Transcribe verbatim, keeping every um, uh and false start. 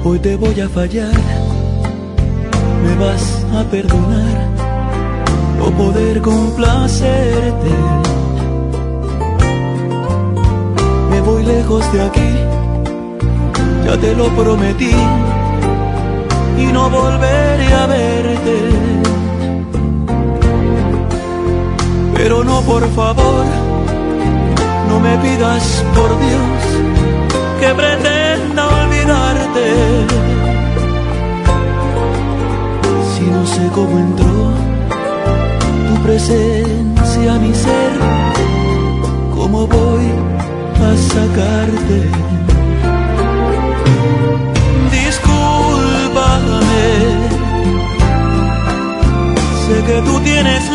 Hoy te voy a fallar, me vas a perdonar, no poder complacerte. Me voy lejos de aquí, ya te lo prometí, y no volveré a verte. Pero no, por favor, no me pidas, por Dios, que pretenda olvidarte. Si no sé cómo entró tu presencia a mi ser, ¿cómo voy a sacarte? Discúlpame, sé que tú tienes